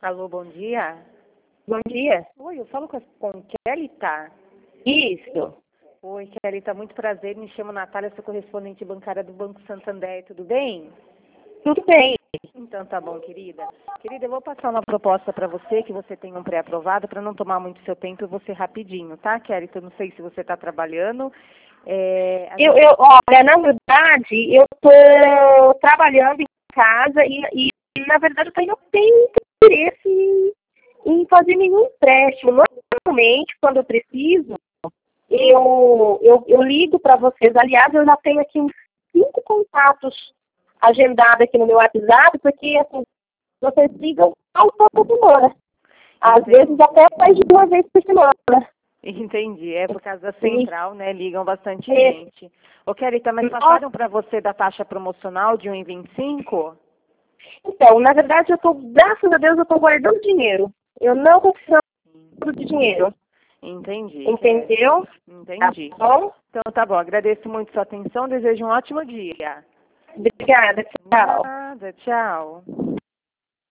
Alô, bom dia. Bom dia. Oi, eu falo com Kelly, tá? Isso. Oi, Kelly, tá muito prazer. Me chamo Natália, sou correspondente bancária do Banco Santander, tudo bem? Tudo bem. Então tá bom, querida. Querida, eu vou passar uma proposta para você, que você tem um pré-aprovado, para não tomar muito seu tempo, eu vou ser rapidinho, tá, Kelly? Eu não sei se você está trabalhando. Olha, na verdade, eu tô trabalhando em casa e na verdade, eu não tenho interesse em fazer nenhum empréstimo. Normalmente, quando eu preciso, eu ligo para vocês. Aliás, eu já tenho aqui uns 5 contatos agendados aqui no meu WhatsApp, porque assim, vocês ligam ao toda semana. Às vezes até mais de 1 vez por semana. Entendi, é por causa da central, né? Ligam bastante É. gente. Ô, Kelly, mas passaram para você da taxa promocional de 1,25? Então, na verdade, graças a Deus, eu estou guardando dinheiro. Eu não estou precisando de dinheiro. Entendi. Entendeu? Entendi. Tá bom? Então tá bom, agradeço muito sua atenção, desejo um ótimo dia. Obrigada, tchau. Nada, tchau.